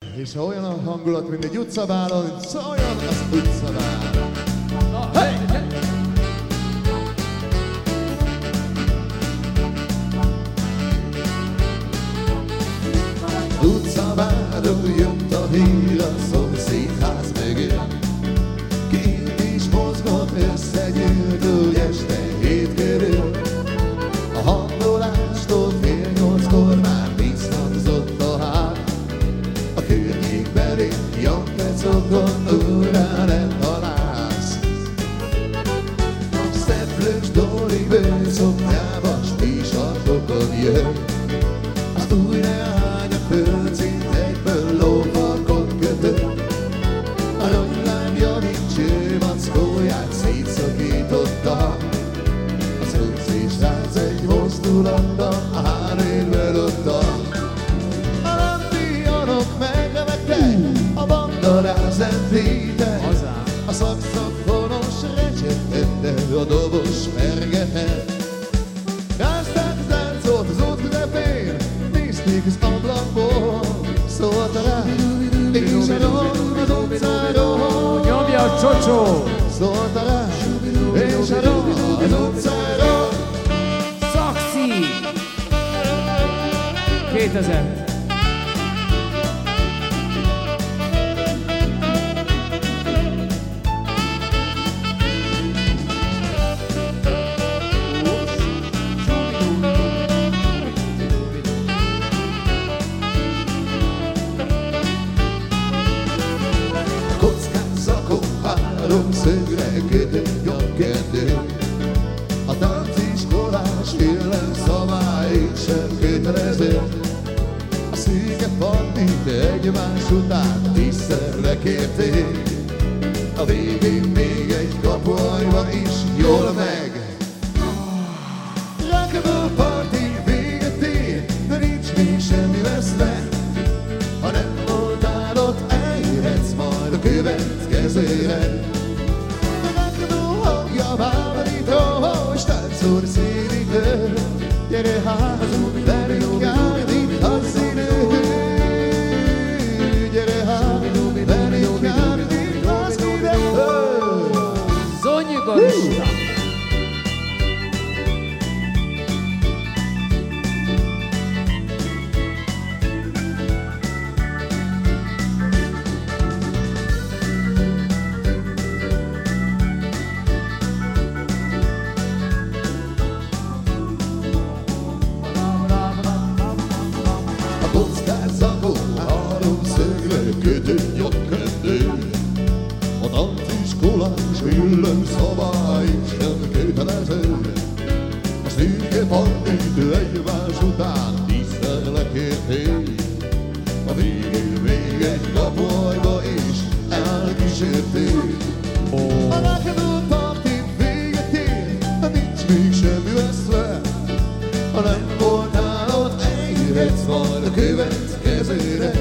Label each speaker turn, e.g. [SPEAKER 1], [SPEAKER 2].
[SPEAKER 1] És ha olyan a hangulat, mint egy utcabálon, szóljon az utcabál. Hey! Utcabálon jött a hír a szomszédház mögött. Két is mozgott, összegyűlt úgy este 7 körül. A hangolástól fél 8-kor már visszhangzott a hát. A környékbeli jankecokon újra lett a láz. Szeplős Dóri bőszoknyába stísartokon jön. Az új leány a földszint egyből lófarkot kötött. A nagylány javítső mackóját szétszakította. A szomszéd srác egy mozdulattal a hárérbe lopta. A lampianok megnevettek, a bandalás zentétek. A szakszafonos recsettette, a dobos mergetett. Rázták táncot az út közepén, nézték az ablakból. Szólt rá, és a roll az utcáról.
[SPEAKER 2] Nyomja a csocsó!
[SPEAKER 1] Szólt rá, és a roll az utcáról.
[SPEAKER 2] Szaxi! 2000.
[SPEAKER 1] Háromszögre kötött nyakkendő. A tánciskolás illemszabály sem kötelező. A szűke pandit egymás után 10-szer lekérték. A végén még egy kapuajva is jól meg. Rock'n'roll party véget ér, de nincs még semmi veszve. Ha nem voltál ott, eljöhetsz majd a következőre. Báborító, és táncol szélikő. Gyere házunk, velünk jár itt az idő. Gyere házunk, velünk jár itt az idő.
[SPEAKER 2] Zonyigorista!
[SPEAKER 1] Kötött nyakkendő. A tánciskolás illemszabály sem kötelező. A szürke pandit egymás után 10-szer lekérték. A végén még egy kapuajba is elkísérték. A rock'n'roll party véget ér, de nincs még semmi veszve. Ha nem voltál ott, eljöhetsz majd a következőre.